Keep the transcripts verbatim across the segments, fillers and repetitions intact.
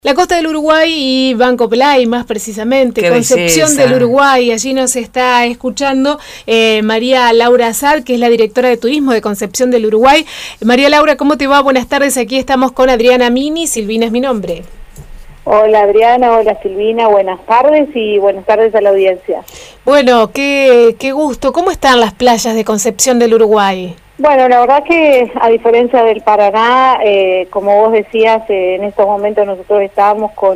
La costa del Uruguay y Banco Pelay, más precisamente, Qué Concepción belleza. del Uruguay. Allí nos está escuchando eh, María Laura Azar, que es la directora de turismo de Concepción del Uruguay. María Laura, ¿cómo te va? Buenas tardes, aquí estamos con Adriana Mini, Silvina es mi nombre. Hola Adriana, hola Silvina, buenas tardes y buenas tardes a la audiencia. Bueno, qué, qué gusto. ¿Cómo están las playas de Concepción del Uruguay? Bueno, la verdad que a diferencia del Paraná, eh, como vos decías, eh, en estos momentos nosotros estábamos con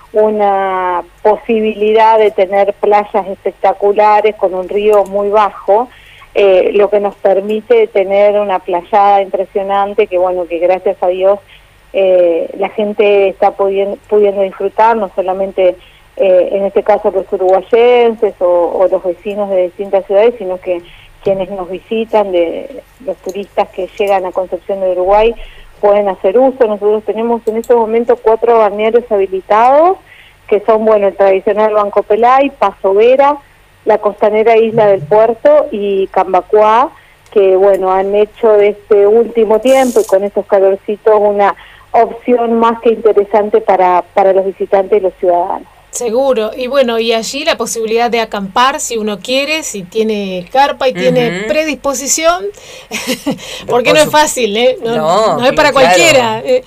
una posibilidad de tener playas espectaculares con un río muy bajo, eh, lo que nos permite tener una playada impresionante que, bueno, que gracias a Dios eh, la gente está pudiendo, pudiendo disfrutar, no solamente eh, en este caso los uruguayenses o, o los vecinos de distintas ciudades, sino que quienes nos visitan, de los turistas que llegan a Concepción de Uruguay, pueden hacer uso. Nosotros tenemos en este momento cuatro balnearios habilitados, que son, bueno, el tradicional Banco Pelay, Paso Vera, la costanera Isla del Puerto y Cambacuá, que, bueno, han hecho de este último tiempo y con estos calorcitos una opción más que interesante para, para los visitantes y los ciudadanos. Seguro, y bueno, y allí la posibilidad de acampar si uno quiere, si tiene carpa y uh-huh. tiene predisposición, porque Por no su... es fácil, ¿eh? No, no, no es para claro. cualquiera. Eh,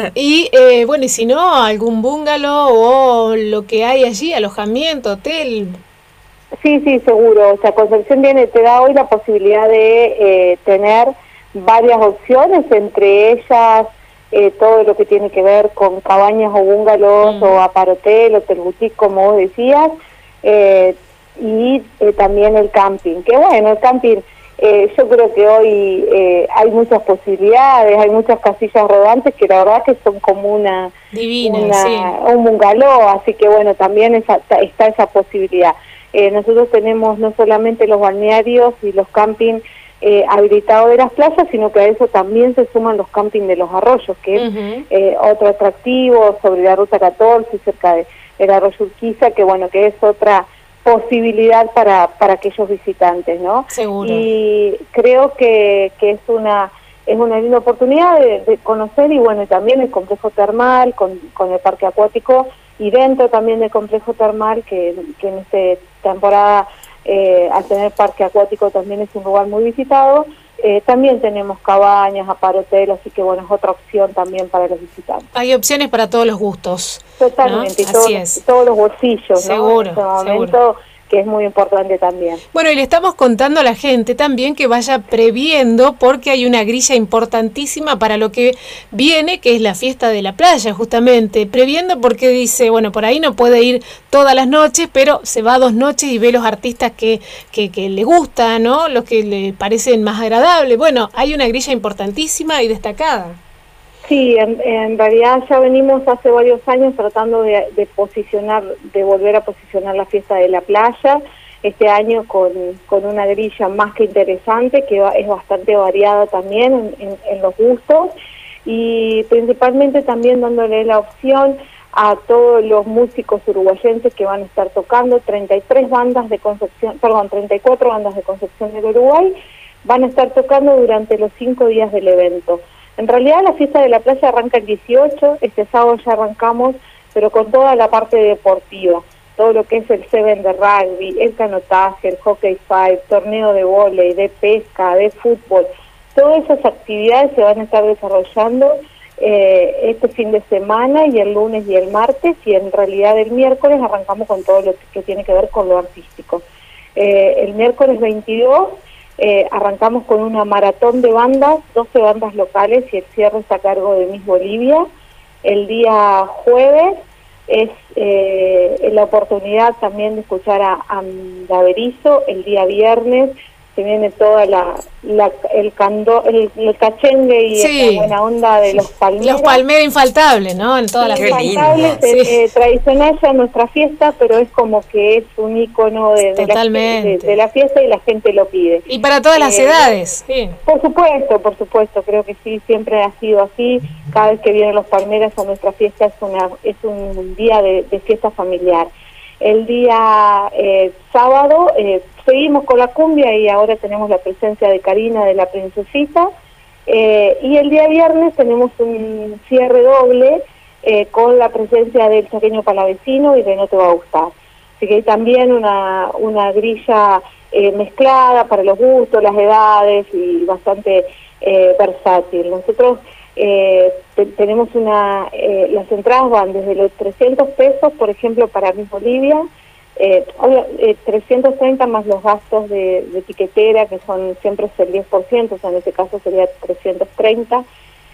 y eh, bueno, y si no, algún bungalow o lo que hay allí, alojamiento, hotel. Sí, sí, seguro. O sea, Concepción tiene, te da hoy la posibilidad de eh, tener varias opciones, entre ellas Eh, todo lo que tiene que ver con cabañas o bungalows mm. o aparotel, hotel boutique, como vos decías, eh, y eh, también el camping, que bueno, el camping, eh, yo creo que hoy eh, hay muchas posibilidades, hay muchas casillas rodantes que la verdad que son como una, Divina, una sí. un bungalow, así que bueno, también esa, está esa posibilidad. Eh, nosotros tenemos no solamente los balnearios y los campings Eh, habilitado de las playas, sino que a eso también se suman los campings de los arroyos, que es uh-huh. eh, otro atractivo sobre la ruta catorce, cerca de, del arroyo Urquiza, que bueno, que es otra posibilidad para, para aquellos visitantes, ¿no? Seguro. Y creo que, que es una es una linda oportunidad de, de conocer, y bueno, también el complejo termal, con, con el parque acuático, y dentro también del complejo termal, que, que en esta temporada Eh, al tener parque acuático también es un lugar muy visitado. Eh, también tenemos cabañas, aparotel, así que bueno, es otra opción también para los visitantes. Hay opciones para todos los gustos. Totalmente, ¿no? y todos, Así es. todos los bolsillos, seguro, ¿no? En este momento, seguro. que es muy importante también. Bueno, y le estamos contando a la gente también que vaya previendo, porque hay una grilla importantísima para lo que viene, que es la fiesta de la playa, justamente. Previendo porque dice, bueno, por ahí no puede ir todas las noches, pero se va dos noches y ve los artistas que, que, que le gustan, ¿no? Los que le parecen más agradables. Bueno, hay una grilla importantísima y destacada. Sí, en, en realidad ya venimos hace varios años tratando de, de posicionar, de volver a posicionar la fiesta de la playa, este año con, con una grilla más que interesante, que va, es bastante variada también en, en, en los gustos, y principalmente también dándole la opción a todos los músicos uruguayenses que van a estar tocando, treinta y tres bandas de Concepción, perdón, treinta y cuatro bandas de Concepción del Uruguay, van a estar tocando durante los cinco días del evento. En realidad la fiesta de la playa arranca el dieciocho, este sábado ya arrancamos, pero con toda la parte deportiva, todo lo que es el Seven de rugby, el canotaje, el hockey five, torneo de vóley, de pesca, de fútbol, todas esas actividades se van a estar desarrollando eh, este fin de semana, y el lunes y el martes, y en realidad el miércoles arrancamos con todo lo que tiene que ver con lo artístico. Eh, el miércoles veintidós Eh, arrancamos con una maratón de bandas, doce bandas locales, y el cierre está a cargo de Miss Bolivia. El día jueves es eh, la oportunidad también de escuchar a, a Daverizo. El día viernes se viene toda la, la el, cando, el, el cachengue y sí. esa buena onda de los palmeras. Los palmeras infaltables, ¿no? En todas sí, las infaltables, sí. eh, eh, tradicional ya nuestra fiesta, pero es como que es un ícono de, de, la, de, de la fiesta, y la gente lo pide. Y para todas las eh, edades. Sí. Por supuesto, por supuesto, creo que sí, siempre ha sido así. Cada vez que vienen los palmeras a nuestra fiesta es, una, es un día de, de fiesta familiar. El día eh, sábado eh, seguimos con la cumbia, y ahora tenemos la presencia de Karina de la Princesita, eh, y el día viernes tenemos un cierre doble eh, con la presencia del chaqueño palavecino y de No Te Va a Gustar. Así que hay también una, una grilla eh, mezclada para los gustos, las edades y bastante eh, versátil. Nosotros eh, te, tenemos una, eh, las entradas van desde los trescientos pesos, por ejemplo, para Miss Bolivia, eh, eh, trescientos treinta más los gastos de, de tiquetera, que son siempre es el diez por ciento, o sea, en este caso sería trescientos treinta,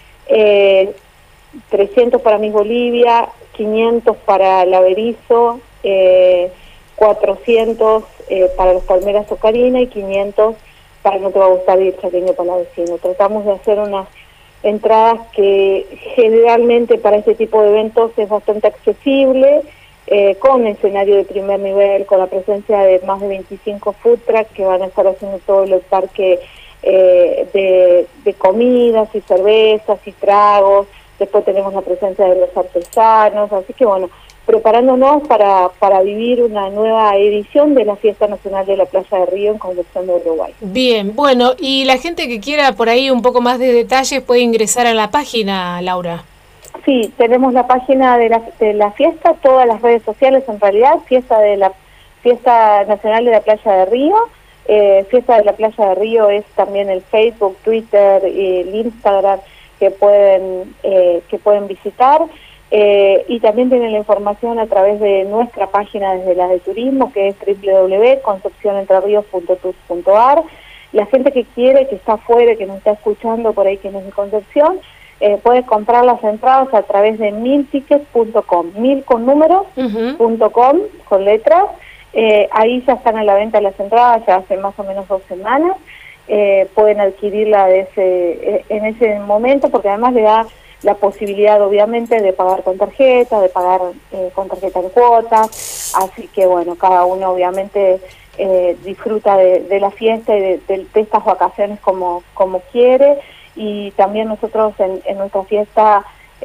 eh, trescientos para Miss Bolivia, quinientos para la Berizo, eh, cuatrocientos eh, para los Palmeras Ocarina y quinientos para No Te Va a Gustar y el Chaqueño Palavecino. Tratamos de hacer unas entradas que generalmente para este tipo de eventos es bastante accesible, eh, con escenario de primer nivel, con la presencia de más de veinticinco food trucks que van a estar haciendo todo el parque eh, de, de comidas y cervezas y tragos. Después tenemos la presencia de los artesanos, así que bueno, preparándonos para, para vivir una nueva edición de la Fiesta Nacional de la Playa de Río en Concepción de Uruguay. Bien, bueno, y la gente que quiera por ahí un poco más de detalles puede ingresar a la página, Laura. Sí, tenemos la página de la, de la fiesta, todas las redes sociales en realidad, fiesta de la Fiesta Nacional de la Playa de Río, eh, Fiesta de la Playa de Río es también el Facebook, Twitter y el Instagram que pueden, eh, que pueden visitar. Eh, y también tienen la información a través de nuestra página desde la de turismo, que es doble u doble u doble u punto concepción entre ríos punto tours punto a r. La gente que quiere, que está afuera, que nos está escuchando por ahí, que no es de Concepción, eh, puede comprar las entradas a través de mil tickets punto com, mil con números, uh-huh. punto com, con letras. Eh, ahí ya están a la venta las entradas, ya hace más o menos dos semanas. Eh, pueden adquirirla de ese, en ese momento, porque además le da la posibilidad obviamente de pagar con tarjeta, de pagar eh, con tarjeta en cuotas, así que bueno, cada uno obviamente eh, disfruta de, de la fiesta y de, de, de estas vacaciones como, como quiere, y también nosotros en, en nuestra fiesta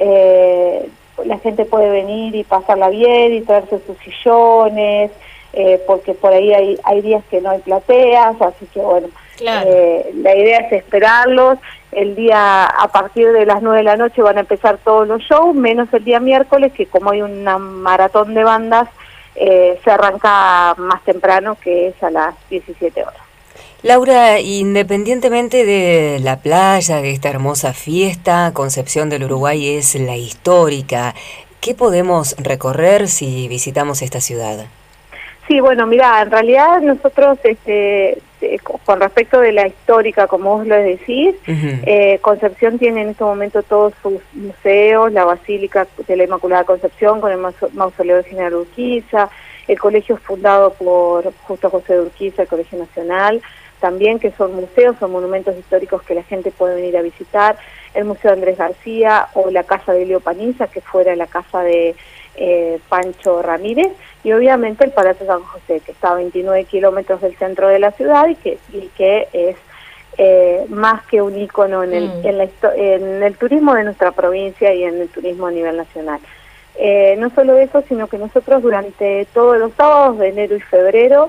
eh, la gente puede venir y pasarla bien y traerse sus sillones, eh, porque por ahí hay, hay días que no hay plateas, así que bueno, claro. eh, la idea es esperarlos. El día, a partir de las nueve de la noche van a empezar todos los shows, menos el día miércoles, que como hay una maratón de bandas, eh, se arranca más temprano, que es a las diecisiete horas. Laura, independientemente de la playa, de esta hermosa fiesta, Concepción del Uruguay es la histórica. ¿Qué podemos recorrer si visitamos esta ciudad? Sí, bueno, mira, en realidad nosotros, este, con respecto de la histórica, como vos lo decís, uh-huh. eh, Concepción tiene en este momento todos sus museos, la Basílica de la Inmaculada Concepción con el Mausoleo de General Urquiza, el colegio fundado por Justo José de Urquiza, el Colegio Nacional, también que son museos, son monumentos históricos que la gente puede venir a visitar, el Museo de Andrés García o la Casa de Elio Paniza, que fuera la casa de eh, Pancho Ramírez, y obviamente el Palacio San José, que está a veintinueve kilómetros del centro de la ciudad y que, y que es eh, más que un ícono en el, mm. en, la, en el turismo de nuestra provincia y en el turismo a nivel nacional. Eh, no solo eso, sino que nosotros durante todos los sábados de enero y febrero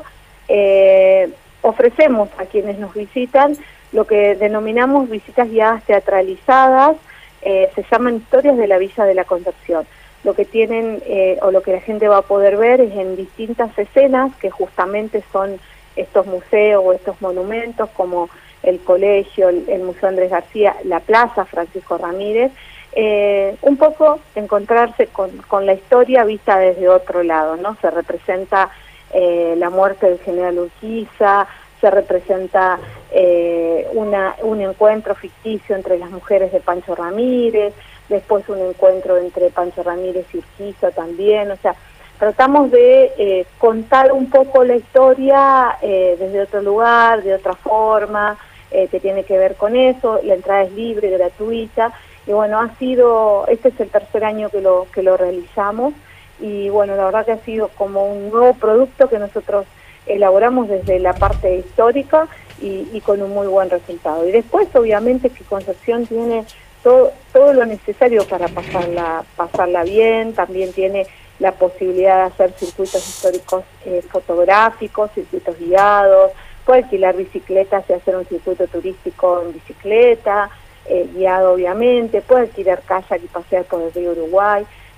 eh, ofrecemos a quienes nos visitan lo que denominamos visitas guiadas teatralizadas, eh, se llaman historias de la Villa de la Concepción. Lo que tienen eh, o lo que la gente va a poder ver es en distintas escenas que justamente son estos museos o estos monumentos como el colegio, el, el Museo Andrés García, la Plaza Francisco Ramírez, eh, un poco encontrarse con, con la historia vista desde otro lado, ¿no? Se representa eh, la muerte del general Urquiza, se representa eh, una, un encuentro ficticio entre las mujeres de Pancho Ramírez, después un encuentro entre Pancho Ramírez y Urquiza también, o sea, tratamos de eh, contar un poco la historia eh, desde otro lugar, de otra forma, eh, que tiene que ver con eso. La entrada es libre, gratuita, y bueno, ha sido, este es el tercer año que lo, que lo realizamos, y bueno, la verdad que ha sido como un nuevo producto que nosotros elaboramos desde la parte histórica y, y con un muy buen resultado. Y después, obviamente, que Concepción tiene todo, todo lo necesario para pasarla, pasarla bien, también tiene la posibilidad de hacer circuitos históricos eh, fotográficos, circuitos guiados, puede alquilar bicicletas y hacer un circuito turístico en bicicleta, eh, guiado obviamente, puede alquilar kayak y pasear por el río Uruguay.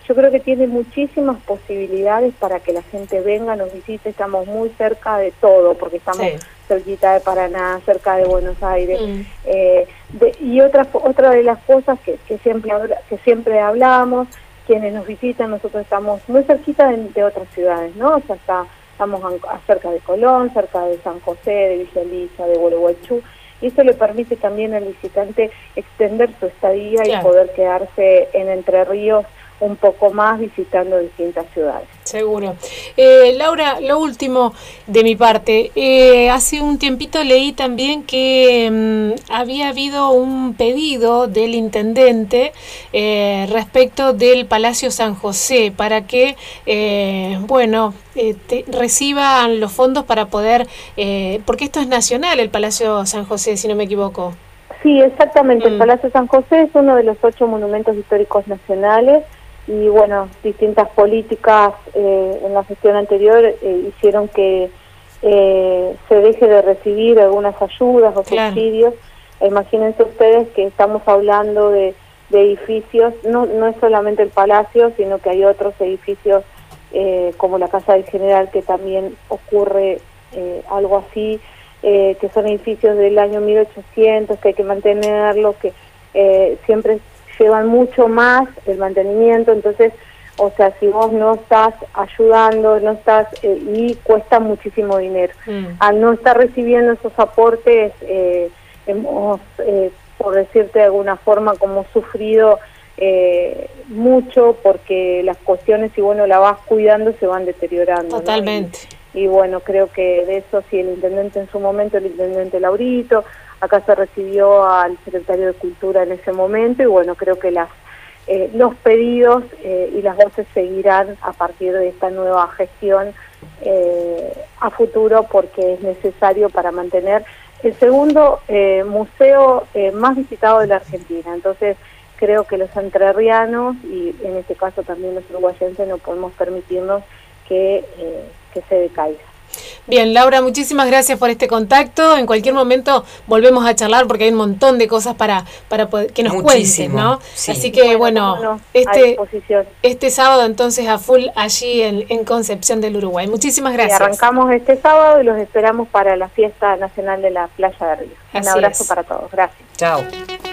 yo creo que tiene muchísimas posibilidades para que la gente venga, nos visite. Estamos muy cerca de todo, porque estamos sí. cerquita de Paraná, cerca de Buenos Aires. Mm. Eh, de, y otra otra de las cosas que, que siempre que siempre hablamos, quienes nos visitan, nosotros estamos muy cerquita de, de otras ciudades, ¿no? O sea, está, estamos a, cerca de Colón, cerca de San José, de Villa Elisa, de Gualeguaychú, y eso le permite también al visitante extender su estadía claro. y poder quedarse en Entre Ríos un poco más visitando distintas ciudades. Seguro. Eh, Laura, lo último de mi parte. Eh, hace un tiempito leí también que mmm, había habido un pedido del intendente eh, respecto del Palacio San José para que, eh, bueno, eh, te, reciban los fondos para poder, eh, porque esto es nacional, el Palacio San José, si no me equivoco. Sí, exactamente. Mm. El Palacio San José es uno de los ocho monumentos históricos nacionales. Y bueno, distintas políticas eh, en la gestión anterior eh, hicieron que eh, se deje de recibir algunas ayudas o claro. subsidios. E imagínense ustedes que estamos hablando de, de edificios, no, no es solamente el Palacio, sino que hay otros edificios eh, como la Casa del General, que también ocurre eh, algo así, eh, que son edificios del año mil ochocientos, que hay que mantenerlos, que eh, siempre llevan mucho más el mantenimiento. Entonces, o sea, si vos no estás ayudando, no estás, eh, y cuesta muchísimo dinero. Mm. Al no estar recibiendo esos aportes, eh, hemos, eh, por decirte de alguna forma, como sufrido eh, mucho, porque las cuestiones, si vos no la vas cuidando, se van deteriorando. Totalmente. ¿No? Y, y bueno, creo que de eso sí, el intendente en su momento, el intendente Laurito, acá se recibió al secretario de Cultura en ese momento, y bueno, creo que las eh, los pedidos eh, y las voces seguirán a partir de esta nueva gestión eh, a futuro, porque es necesario para mantener el segundo eh, museo eh, más visitado de la Argentina. Entonces, creo que los entrerrianos, y en este caso también los uruguayenses, no podemos permitirnos que, eh, que se decaiga. Bien, Laura, muchísimas gracias por este contacto. En cualquier momento volvemos a charlar, porque hay un montón de cosas para para poder, que nos cuentes, ¿no? Sí. Así que bueno, bueno este este sábado entonces a full allí en, en Concepción del Uruguay. Muchísimas gracias. Y arrancamos este sábado y los esperamos para la fiesta nacional de la Playa de Río. Un Así abrazo es. para todos. Gracias. Chao.